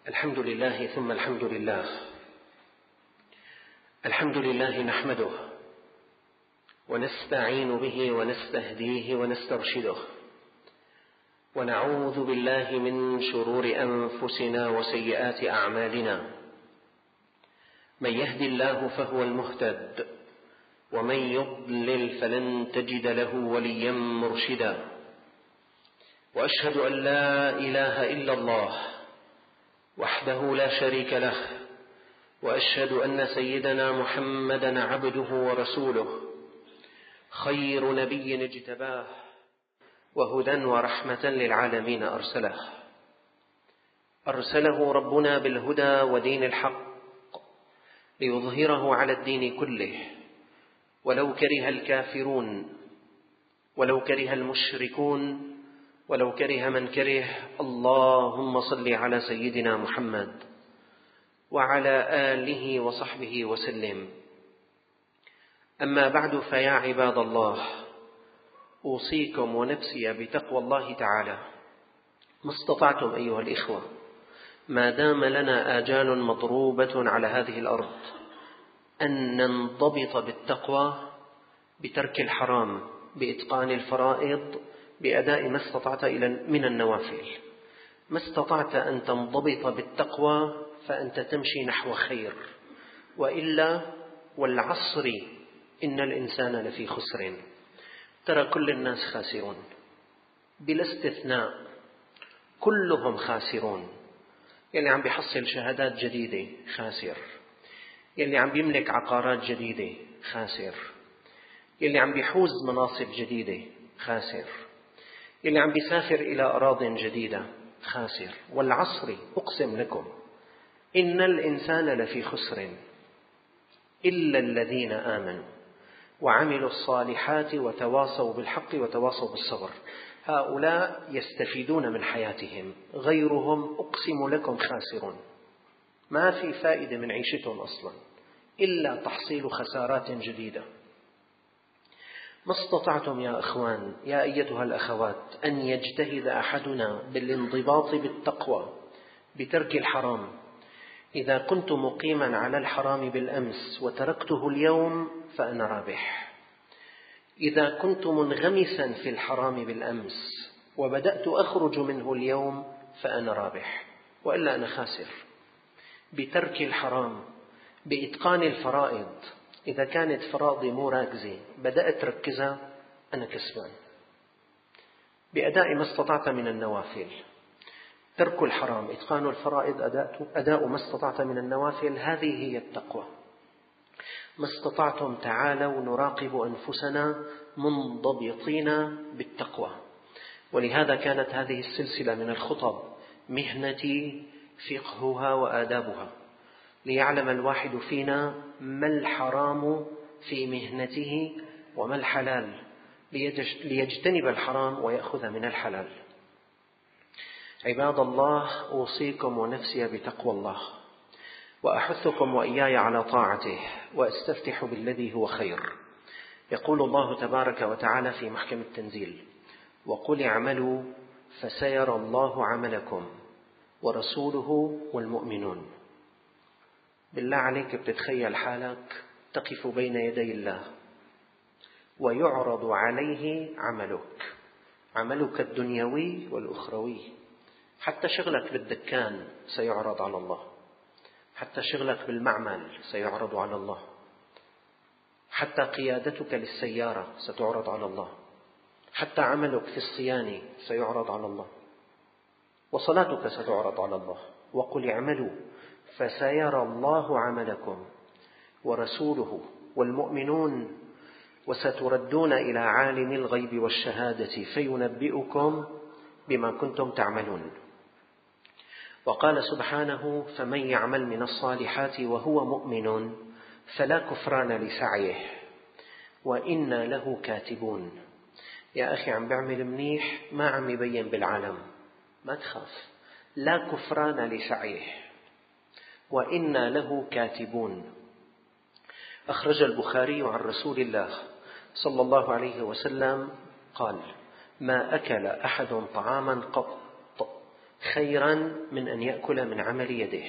الحمد لله ثم الحمد لله. الحمد لله نحمده ونستعين به ونستهديه ونسترشده، ونعوذ بالله من شرور أنفسنا وسيئات أعمالنا. من يهد الله فهو المهتد، ومن يضلل فلن تجد له وليا مرشدا. وأشهد أن لا إله إلا الله وحده لا شريك له، وأشهد أن سيدنا محمدا عبده ورسوله، خير نبي اجتباه وهدى ورحمة للعالمين أرسله ربنا بالهدى ودين الحق ليظهره على الدين كله، ولو كره الكافرون، ولو كره المشركون، ولو كره من كره. اللهم صل على سيدنا محمد وعلى آله وصحبه وسلم. أما بعد، فيا عباد الله، أوصيكم ونفسي بتقوى الله تعالى ما استطعتم أيها الإخوة، ما دام لنا آجال مضروبة على هذه الأرض، أن ننضبط بالتقوى، بترك الحرام، بإتقان الفرائض، بأداء ما استطعت من النوافل. ما استطعت أن تنضبط بالتقوى فأنت تمشي نحو خير، وإلا والعصر إن الإنسان لفي خسر. ترى كل الناس خاسرون بلا استثناء، كلهم خاسرون. يلي عم بيحصل شهادات جديدة خاسر، يلي عم بيملك عقارات جديدة خاسر، يلي عم بيحوز مناصب جديدة خاسر، يلي عم بيسافر إلى أراضٍ جديدة خاسر. والعصر أقسم لكم إن الإنسان لفي خسر إلا الذين آمنوا وعملوا الصالحات وتواصوا بالحق وتواصوا بالصبر. هؤلاء يستفيدون من حياتهم، غيرهم أقسم لكم خاسرون. ما في فائدة من عيشتهم أصلا إلا تحصيل خسارات جديدة. ما استطعتم يا أخوان، يا أيتها الأخوات، أن يجتهد أحدنا بالانضباط بالتقوى، بترك الحرام. إذا كنت مقيما على الحرام بالأمس وتركته اليوم فأنا رابح. إذا كنت منغمسا في الحرام بالأمس وبدأت أخرج منه اليوم فأنا رابح، وإلا أنا خاسر. بترك الحرام، بإتقان الفرائض. إذا كانت فرائضي مو راكزة بدأت تركزها، أنا كسبان. بأداء ما استطعت من النوافل، ترك الحرام، إتقان الفرائض، أداء ما استطعت من النوافل، هذه هي التقوى. ما استطعتم تعالوا نراقب أنفسنا منضبطين بالتقوى. ولهذا كانت هذه السلسلة من الخطب مهنتي فقهها وآدابها، ليعلم الواحد فينا ما الحرام في مهنته وما الحلال، ليجتنب الحرام ويأخذ من الحلال. عباد الله، أوصيكم ونفسي بتقوى الله، وأحثكم وإياي على طاعته، وأستفتح بالذي هو خير. يقول الله تبارك وتعالى في محكم التنزيل: وقل اعملوا فسيرى الله عملكم ورسوله والمؤمنون. بالله عليك بتتخيل حالك تقف بين يدي الله ويعرض عليه عملك الدنيوي والأخروي. حتى شغلك بالدكان سيعرض على الله، حتى شغلك بالمعمل سيعرض على الله، حتى قيادتك للسيارة ستعرض على الله، حتى عملك في الصيانة سيعرض على الله، وصلاتك ستعرض على الله. وقل اعملوا فسيرى الله عملكم ورسوله والمؤمنون وستردون إلى عالم الغيب والشهادة فينبئكم بما كنتم تعملون. وقال سبحانه: فمن يعمل من الصالحات وهو مؤمن فلا كفران لسعيه وإنا له كاتبون. يا أخي، عم بعمل منيح، ما عم يبين بالعالم، ما تخاف، لا كفران لسعيه وإنا له كاتبون. أخرج البخاري عن رسول الله صلى الله عليه وسلم قال: ما أكل أحد طعاما قط خيرا من أن يأكل من عمل يده.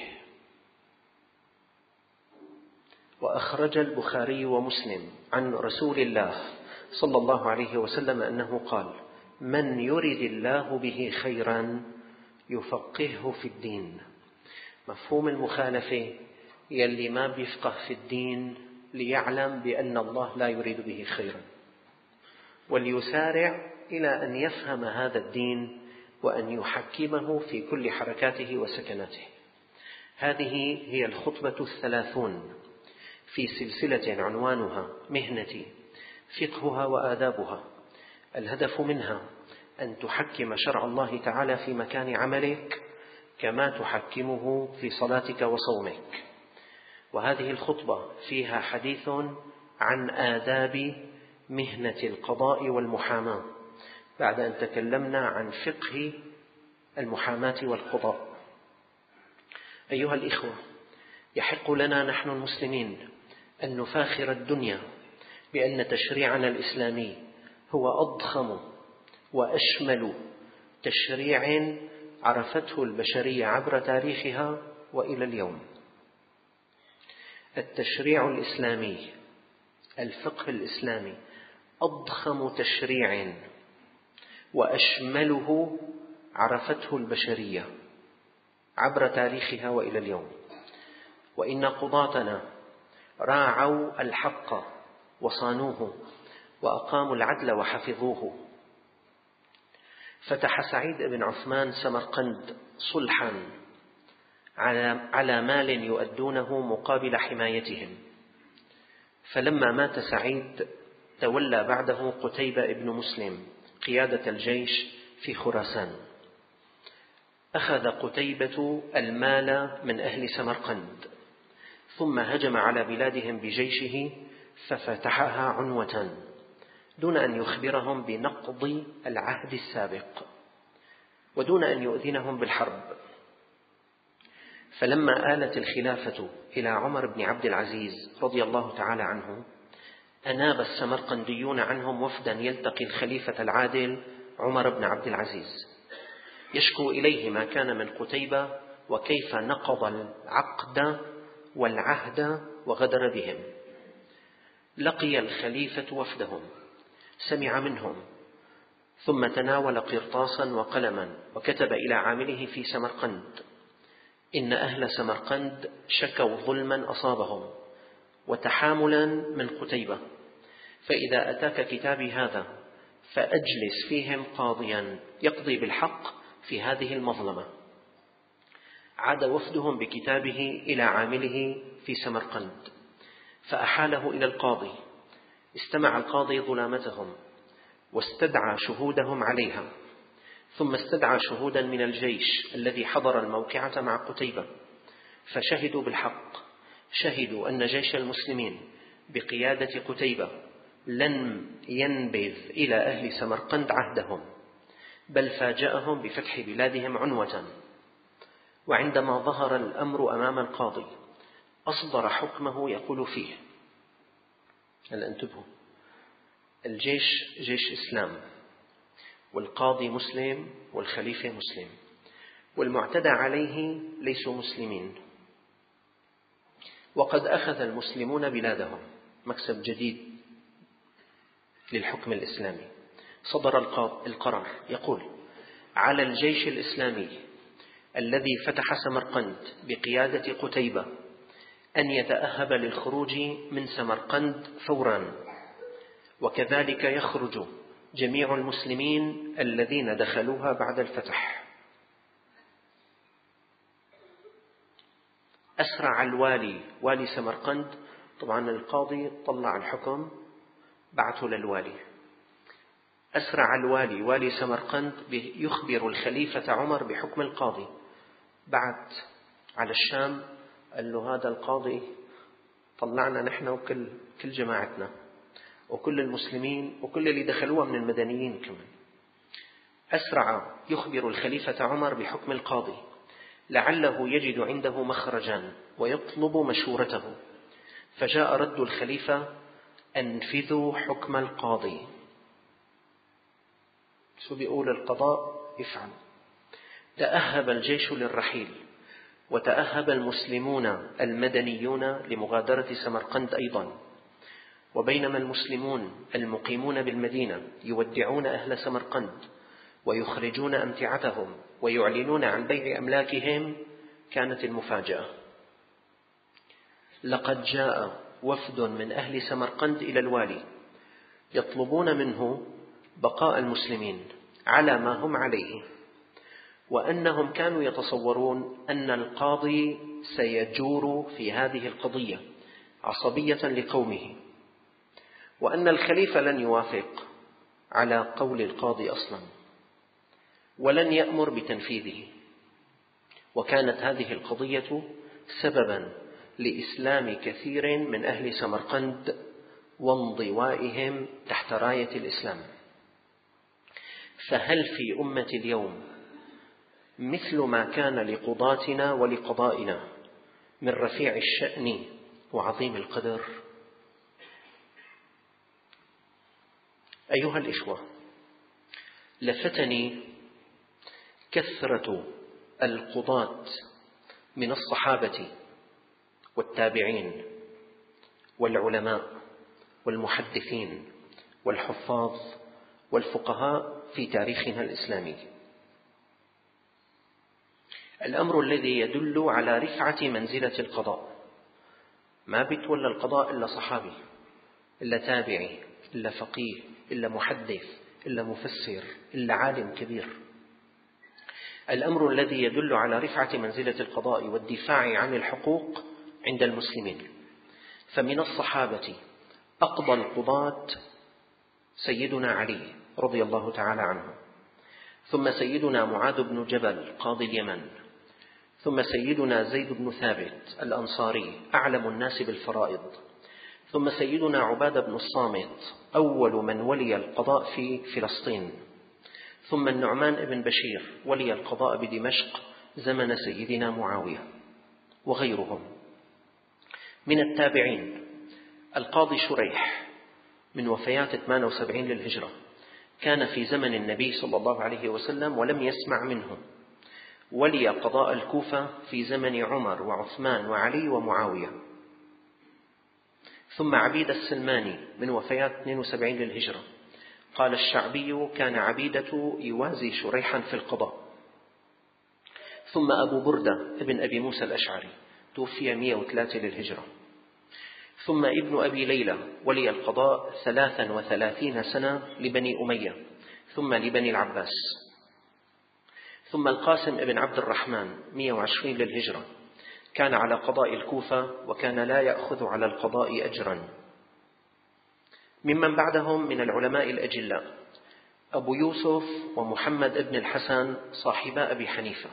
وأخرج البخاري ومسلم عن رسول الله صلى الله عليه وسلم أنه قال: من يرد الله به خيرا يفقهه في الدين. مفهوم المخالفة يلي ما بيفقه في الدين ليعلم بأن الله لا يريد به خيرا، وليسارع إلى أن يفهم هذا الدين وأن يحكمه في كل حركاته وسكناته. هذه هي الخطبة 30 في سلسلة عنوانها مهنتي فقهها وآدابها. الهدف منها أن تحكم شرع الله تعالى في مكان عملك كما تحكمه في صلاتك وصومك. وهذه الخطبة فيها حديث عن آداب مهنة القضاء والمحاماة بعد أن تكلمنا عن فقه المحاماة والقضاء. أيها الإخوة، يحق لنا نحن المسلمين أن نفاخر الدنيا بأن تشريعنا الإسلامي هو أضخم وأشمل تشريع عرفته البشرية عبر تاريخها وإلى اليوم. التشريع الإسلامي، الفقه الإسلامي، أضخم تشريع وأشمله عرفته البشرية عبر تاريخها وإلى اليوم. وإن قضاتنا راعوا الحق وصانوه وأقاموا العدل وحفظوه. فتح سعيد بن عثمان سمرقند صلحا على مال يؤدونه مقابل حمايتهم، فلما مات سعيد تولى بعده قتيبة بن مسلم قيادة الجيش في خراسان. أخذ قتيبة المال من أهل سمرقند ثم هجم على بلادهم بجيشه ففتحها عنوة دون أن يخبرهم بنقض العهد السابق ودون أن يؤذنهم بالحرب. فلما آلت الخلافة إلى عمر بن عبد العزيز رضي الله تعالى عنه، أناب السمرقنديون عنهم وفدا يلتقي الخليفة العادل عمر بن عبد العزيز يشكو إليه ما كان من قتيبة وكيف نقض العقد والعهد وغدر بهم. لقي الخليفة وفدهم، سمع منهم، ثم تناول قرطاسا وقلما وكتب إلى عامله في سمرقند: إن أهل سمرقند شكوا ظلما أصابهم وتحاملا من قتيبة، فإذا أتاك كتابي هذا فأجلس فيهم قاضيا يقضي بالحق في هذه المظلمة. عاد وفدهم بكتابه إلى عامله في سمرقند فأحاله إلى القاضي. استمع القاضي ظلامتهم واستدعى شهودهم عليها، ثم استدعى شهودا من الجيش الذي حضر الموقعة مع قتيبة فشهدوا بالحق. شهدوا أن جيش المسلمين بقيادة قتيبة لن ينبذ إلى أهل سمرقند عهدهم، بل فاجأهم بفتح بلادهم عنوة. وعندما ظهر الأمر أمام القاضي أصدر حكمه يقول فيه: هل انتبهوا، الجيش جيش إسلام، والقاضي مسلم والخليفة مسلم، والمعتدى عليه ليسوا مسلمين، وقد أخذ المسلمون بلادهم. مكسب جديد للحكم الإسلامي. صدر القرار يقول: على الجيش الإسلامي الذي فتح سمرقند بقيادة قتيبة أن يتأهب للخروج من سمرقند فورا، وكذلك يخرج جميع المسلمين الذين دخلوها بعد الفتح. أسرع الوالي، والي سمرقند، طبعا القاضي طلع الحكم بعثه للوالي. أسرع الوالي، والي سمرقند، يخبر الخليفة عمر بحكم القاضي. بعث على الشام قال له: هذا القاضي طلعنا نحن وكل جماعتنا وكل المسلمين وكل اللي دخلوها من المدنيين كمان. أسرع يخبر الخليفة عمر بحكم القاضي لعله يجد عنده مخرجا ويطلب مشورته. فجاء رد الخليفة: أنفذوا حكم القاضي. شو بيقول القضاء يفعل. تأهب الجيش للرحيل، وتأهب المسلمون المدنيون لمغادرة سمرقند أيضا. وبينما المسلمون المقيمون بالمدينة يودعون أهل سمرقند ويخرجون أمتعتهم ويعلنون عن بيع أملاكهم، كانت المفاجأة: لقد جاء وفد من أهل سمرقند إلى الوالي يطلبون منه بقاء المسلمين على ما هم عليه، وأنهم كانوا يتصورون أن القاضي سيجور في هذه القضية عصبية لقومه، وأن الخليفة لن يوافق على قول القاضي أصلا ولن يأمر بتنفيذه. وكانت هذه القضية سببا لإسلام كثير من أهل سمرقند وانضوائهم تحت راية الإسلام. فهل في أمة اليوم مثل ما كان لقضاتنا ولقضائنا من رفيع الشأن وعظيم القدر؟ أيها الإخوة، لفتني كثرة القضاة من الصحابة والتابعين والعلماء والمحدثين والحفاظ والفقهاء في تاريخنا الإسلامي. الأمر الذي يدل على رفعة منزلة القضاء. ما بيتولى القضاء إلا صحابي، إلا تابعي، إلا فقيه، إلا محدث، إلا مفسر، إلا عالم كبير. الأمر الذي يدل على رفعة منزلة القضاء والدفاع عن الحقوق عند المسلمين. فمن الصحابة أقضى القضاة سيدنا علي رضي الله تعالى عنه، ثم سيدنا معاذ بن جبل قاضي اليمن، ثم سيدنا زيد بن ثابت الأنصاري أعلم الناس بالفرائض، ثم سيدنا عبادة بن الصامت أول من ولي القضاء في فلسطين، ثم النعمان بن بشير ولي القضاء بدمشق زمن سيدنا معاوية، وغيرهم. من التابعين القاضي شريح من وفيات 78 للهجرة، كان في زمن النبي صلى الله عليه وسلم ولم يسمع منه، ولي قضاء الكوفة في زمن عمر وعثمان وعلي ومعاوية. ثم عبيدة السلماني من وفيات 72 للهجرة، قال الشعبي: كان عبيدة يوازي شريحا في القضاء. ثم أبو بردة ابن أبي موسى الأشعري توفي 103 للهجرة. ثم ابن أبي ليلى ولي القضاء 33 سنة لبني أمية ثم لبني العباس. ثم القاسم ابن عبد الرحمن 120 للهجرة، كان على قضاء الكوفة وكان لا يأخذ على القضاء أجرا. ممن بعدهم من العلماء الأجلاء أبو يوسف ومحمد ابن الحسن صاحبا أبي حنيفة،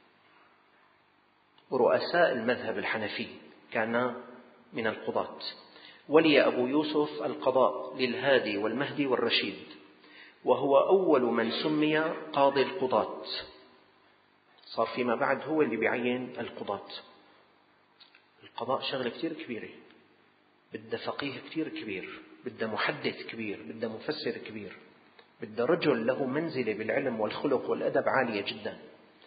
رؤساء المذهب الحنفي، كان من القضاة. ولي أبو يوسف القضاء للهادي والمهدي والرشيد، وهو أول من سمي قاضي القضاة. صار فيما بعد هو اللي بيعين القضاة. القضاء شغلة كتير كبيرة، بدها فقيه كتير كبير، بدها محدث كبير، بدها مفسر كبير، بدها رجل له منزلة بالعلم والخلق والأدب عالية جدا.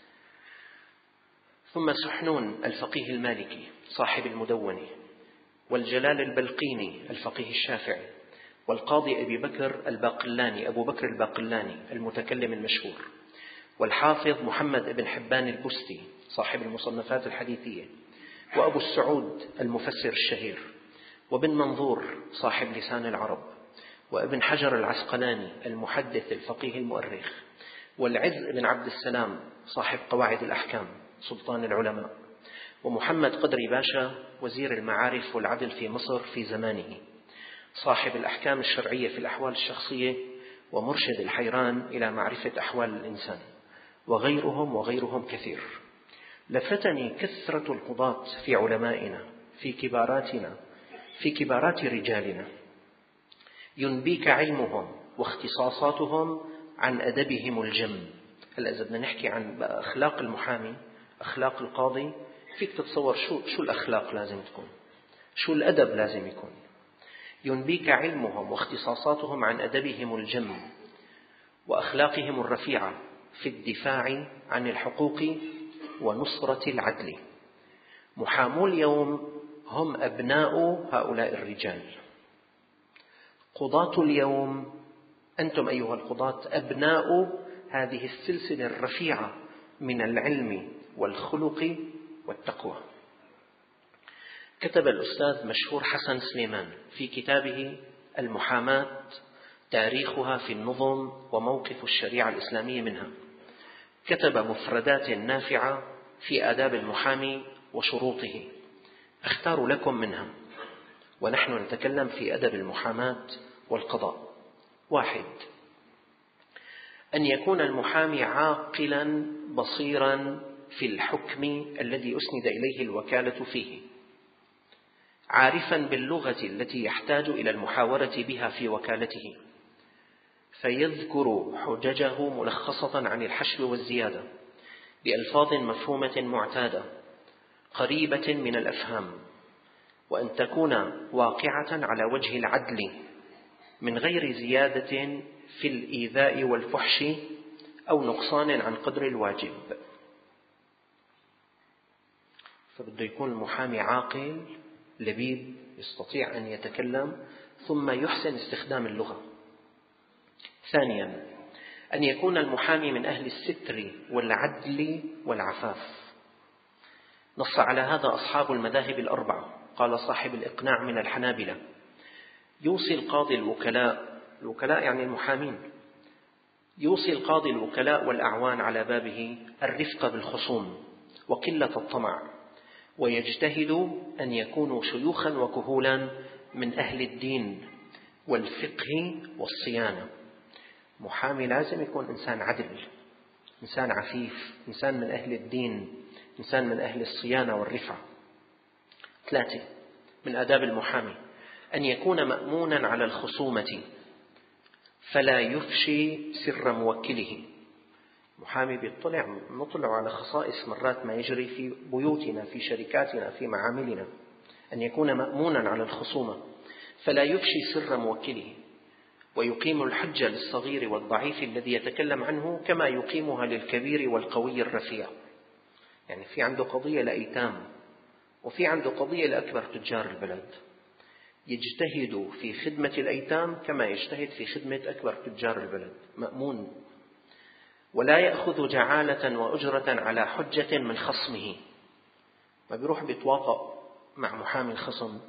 ثم سحنون الفقيه المالكي صاحب المدونة، والجلال البلقيني الفقيه الشافعي، والقاضي أبو بكر الباقلاني المتكلم المشهور، والحافظ محمد بن حبان البستي صاحب المصنفات الحديثية، وأبو السعود المفسر الشهير، وابن منظور صاحب لسان العرب، وابن حجر العسقلاني المحدث الفقيه المؤرخ، والعز بن عبد السلام صاحب قواعد الأحكام سلطان العلماء، ومحمد قدري باشا وزير المعارف والعدل في مصر في زمانه صاحب الأحكام الشرعية في الأحوال الشخصية ومرشد الحيران إلى معرفة أحوال الإنسان، وغيرهم كثير. لفتني كثرة القضاة في علمائنا، في كباراتنا، في كبارات رجالنا، ينبيك علمهم واختصاصاتهم عن أدبهم الجم. هلأ إذا بدنا نحكي عن أخلاق المحامي، أخلاق القاضي، فيك تتصور شو الأخلاق لازم تكون، شو الأدب لازم يكون. ينبيك علمهم واختصاصاتهم عن أدبهم الجم وأخلاقهم الرفيعة في الدفاع عن الحقوق ونصرة العدل. محامو اليوم هم أبناء هؤلاء الرجال. قضاة اليوم أنتم أيها القضاة أبناء هذه السلسلة الرفيعة من العلم والخلق والتقوى. كتب الأستاذ مشهور حسن سليمان في كتابه المحاماة تاريخها في النظم وموقف الشريعة الإسلامية منها، كتب مفردات نافعة في آداب المحامي وشروطه، أختار لكم منها ونحن نتكلم في أدب المحاماة والقضاء. 1. أن يكون المحامي عاقلا بصيرا في الحكم الذي أسند إليه الوكالة فيه، عارفا باللغة التي يحتاج إلى المحاورة بها في وكالته، فيذكر حججه ملخصة عن الحشو والزيادة بألفاظ مفهومة معتادة قريبة من الأفهام، وأن تكون واقعة على وجه العدل من غير زيادة في الإيذاء والفحش أو نقصان عن قدر الواجب. فبده يكون المحامي عاقل لبيب يستطيع أن يتكلم ثم يحسن استخدام اللغة. 2. أن يكون المحامي من أهل الستر والعدل والعفاف. نص على هذا أصحاب المذاهب الأربعة. قال صاحب الإقناع من الحنابلة: يوصي القاضي الوكلاء يعني المحامين، يوصي القاضي الوكلاء والأعوان على بابه الرفق بالخصوم وقلة الطمع، ويجتهد أن يكونوا شيوخا وكهولا من أهل الدين والفقه والصيانة. محامي لازم يكون إنسان عدل، إنسان عفيف، إنسان من أهل الدين، إنسان من أهل الصيانة والرفعة. 3. من آداب المحامي أن يكون مأمونا على الخصومة فلا يفشي سر موكله. محامي نطلع على خصائص مرات ما يجري في بيوتنا، في شركاتنا، في معاملنا. أن يكون مأمونا على الخصومة فلا يفشي سر موكله، ويقيم الحجة للصغير والضعيف الذي يتكلم عنه كما يقيمها للكبير والقوي الرفيع. يعني في عنده قضية لأيتام وفي عنده قضية لأكبر تجار البلد، يجتهد في خدمة الأيتام كما يجتهد في خدمة أكبر تجار البلد. مأمون. ولا يأخذ جعالة وأجرة على حجة من خصمه. ما بيروح بيتواطأ مع محامي الخصم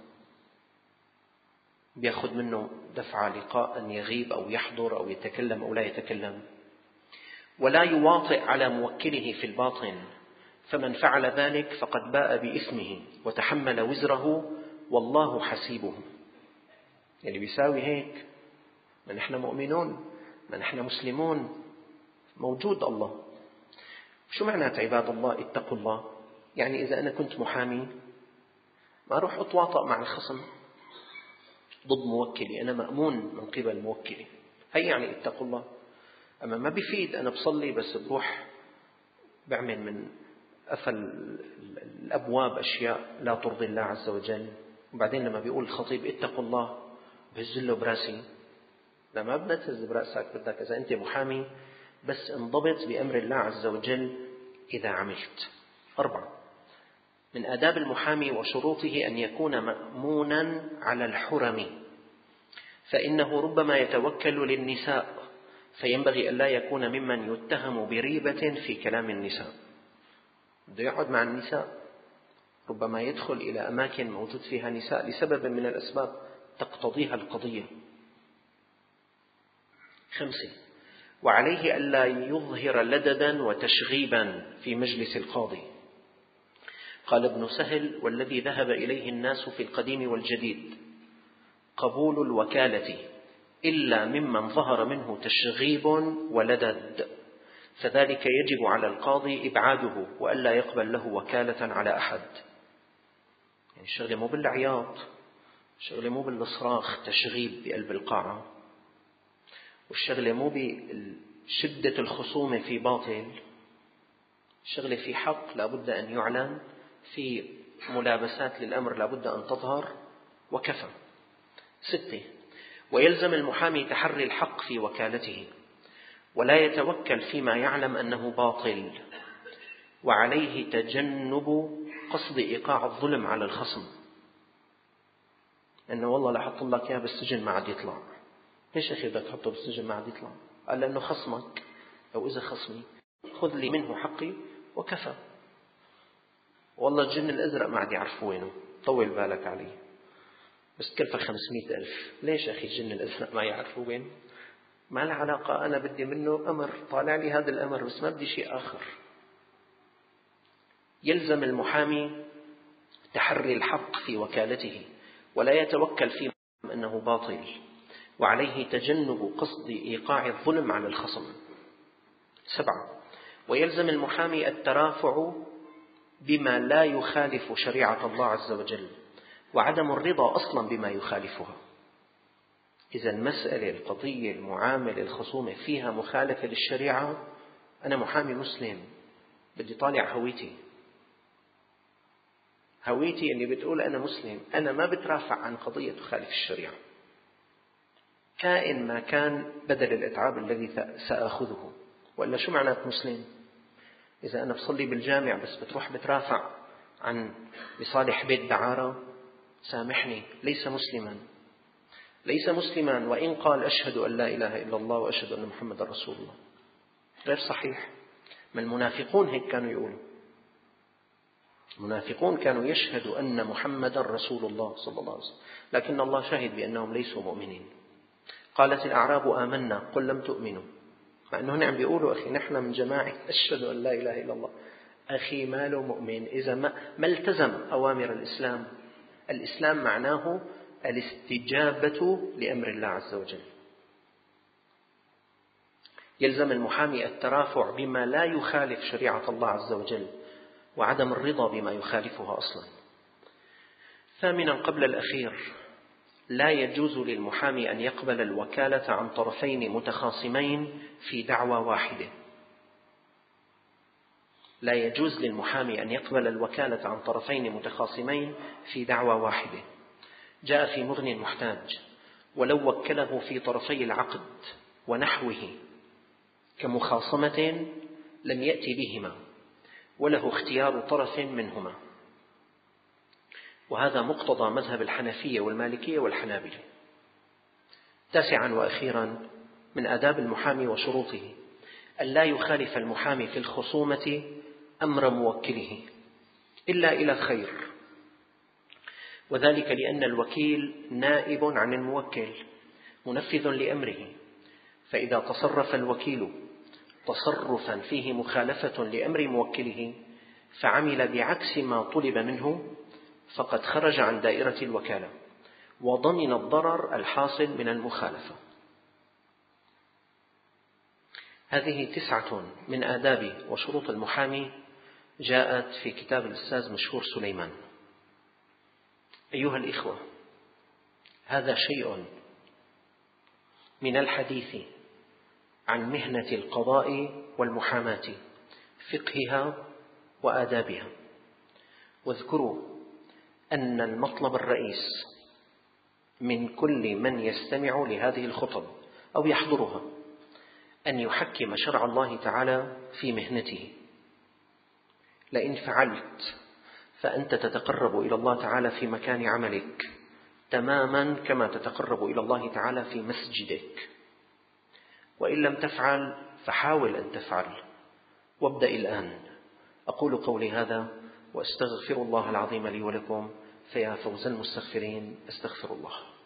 بيأخذ منه دفعة لقاء أن يغيب أو يحضر أو يتكلم أو لا يتكلم. ولا يواطئ على موكله في الباطن، فمن فعل ذلك فقد باء بإثمه وتحمل وزره والله حسيبه. يعني بيساوي هيك، ما نحن مؤمنون، ما نحن مسلمون، موجود الله. شو معنى عباد الله اتقوا الله؟ يعني إذا أنا كنت محامي ما أروح أتواطأ مع الخصم ضد موكلي، أنا مأمون من قبل موكلي، هي يعني اتقوا الله. أما ما بيفيد أنا بصلي بس بروح بعمل من قفل الأبواب أشياء لا ترضي الله عز وجل، وبعدين لما بيقول الخطيب اتقوا الله بهز له براسي. لا، ما بدنا تهز براسك، بدك إذا أنت محامي بس انضبط بأمر الله عز وجل إذا عملت. 4. من آداب المحامي وشروطه أن يكون مأمونا على الحرم، فإنه ربما يتوكل للنساء، فينبغي أن لا يكون ممن يتهم بريبة في كلام النساء. بده يقعد مع النساء، ربما يدخل إلى أماكن موجود فيها نساء لسبب من الأسباب تقتضيها القضية. 5. وعليه ألا يظهر لددا وتشغيبا في مجلس القاضي. قال ابن سهل: والذي ذهب إليه الناس في القديم والجديد قبول الوكالة إلا ممن ظهر منه تشغيب ولدد، فذلك يجب على القاضي إبعاده وألا يقبل له وكالة على أحد. يعني الشغلة مو بالعياط، الشغلة مو بالصراخ تشغيب بقلب القاعة، والشغلة مو بشدة الخصومة في باطل، الشغلة في حق لابد أن يعلن، في ملابسات للأمر لابد أن تظهر، وكفى. 6. ويلزم المحامي تحري الحق في وكالته، ولا يتوكل فيما يعلم أنه باطل، وعليه تجنب قصد إيقاع الظلم على الخصم. أنه والله لحط لك إياه بالسجن ما عاد يطلع. ليش أخي بدك تحطه بالسجن ما عاد يطلع؟ قال لأنه خصمك، أو إذا خصمي خذ لي منه حقي وكفى. والله الجن الأزرق ما عاد يعرفوا وينه، طول بالك عليه، بس تكلفة 500,000. ليش أخي الجن الأزرق ما يعرفوا وينه؟ ما له علاقة، أنا بدي منه أمر، طالع لي هذا الأمر بس ما بدي شيء آخر. يلزم المحامي تحري الحق في وكالته، ولا يتوكل فيما أنه باطل، وعليه تجنب قصد إيقاع الظلم على الخصم. 7. ويلزم المحامي الترافع بما لا يخالف شريعة الله عز وجل، وعدم الرضا أصلا بما يخالفها. إذا المسألة، القضية، المعاملة، الخصومة فيها مخالفة للشريعة، أنا محامي مسلم بدي طالع هويتي اللي بتقول أنا مسلم، أنا ما بترافع عن قضية تخالف الشريعة كائن ما كان بدل الإتعاب الذي سأخذه. وإلا شو معنات مسلم؟ إذا أنا بصلي بالجامع بس بتروح بترافع عن لصالح بيت دعارة، سامحني، ليس مسلما وإن قال أشهد أن لا إله إلا الله وأشهد أن محمد رسول الله. غير صحيح. ما المنافقون هيك كانوا يقولوا، المنافقون كانوا يشهدوا أن محمد رسول الله صلى الله عليه وسلم، لكن الله شهد بأنهم ليسوا مؤمنين. قالت الأعراب آمنا قل لم تؤمنوا، مع أنهم عم بيقولوا أخي نحن من جماعة أشهد أن لا إله إلا الله. أخي ما له مؤمن إذا ما التزم أوامر الإسلام. الإسلام معناه الاستجابة لأمر الله عز وجل. يلزم المحامي الترافع بما لا يخالف شريعة الله عز وجل، وعدم الرضا بما يخالفها أصلا. 8 قبل الأخير، لا يجوز للمحامي أن يقبل الوكالة عن طرفين متخاصمين في دعوى واحدة. لا يجوز للمحامي أن يقبل الوكالة عن طرفين متخاصمين في دعوى واحدة. جاء في مغني المحتاج: ولو وكله في طرفي العقد ونحوه كمخاصمة لم يأتي بهما، وله اختيار طرف منهما. وهذا مقتضى مذهب الحنفية والمالكية والحنابلة. 9 وأخيرا، من آداب المحامي وشروطه أن لا يخالف المحامي في الخصومة أمر موكله إلا إلى خير، وذلك لأن الوكيل نائب عن الموكل منفذ لأمره، فإذا تصرف الوكيل تصرفا فيه مخالفة لأمر موكله فعمل بعكس ما طلب منه فقد خرج عن دائرة الوكالة وضمن الضرر الحاصل من المخالفة. هذه 9 من آداب وشروط المحامي جاءت في كتاب الأستاذ مشهور سليمان. أيها الإخوة، هذا شيء من الحديث عن مهنة القضاء والمحاماة، فقهها وآدابها. واذكروا أن المطلب الرئيس من كل من يستمع لهذه الخطب أو يحضرها أن يحكم شرع الله تعالى في مهنته. لئن فعلت فأنت تتقرب إلى الله تعالى في مكان عملك تماما كما تتقرب إلى الله تعالى في مسجدك، وإن لم تفعل فحاول أن تفعل، وابدأ الآن. أقول قولي هذا وأستغفر الله العظيم لي ولكم، فيا فوز المستغفرين، أستغفر الله.